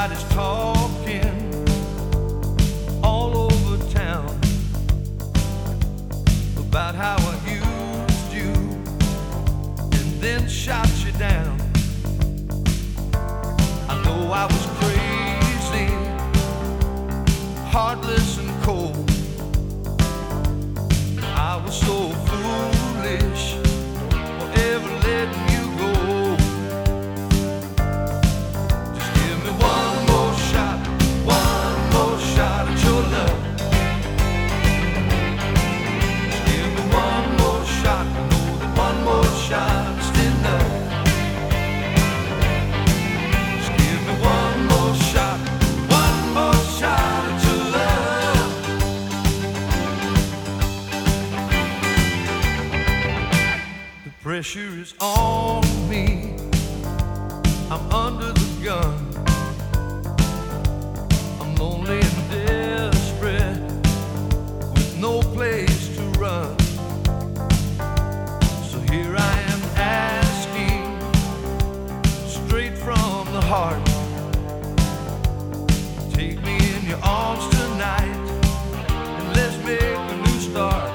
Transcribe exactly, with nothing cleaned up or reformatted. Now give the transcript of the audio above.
Everybody's talking all over town about how I used you and then shot you down. I know I was crazy, heartless and cold. I was so foolish for ever letting you go. Just give me one more shot, one more shot at your love. Just give me one more shot, I know that one more shot is enough. Just give me one more shot, one more shot at your love. The pressure is on me, I'm under the gun. I'm lonely and desperate with no place to run. So here I am asking straight from the heart, take me in your arms tonight and let's make a new start.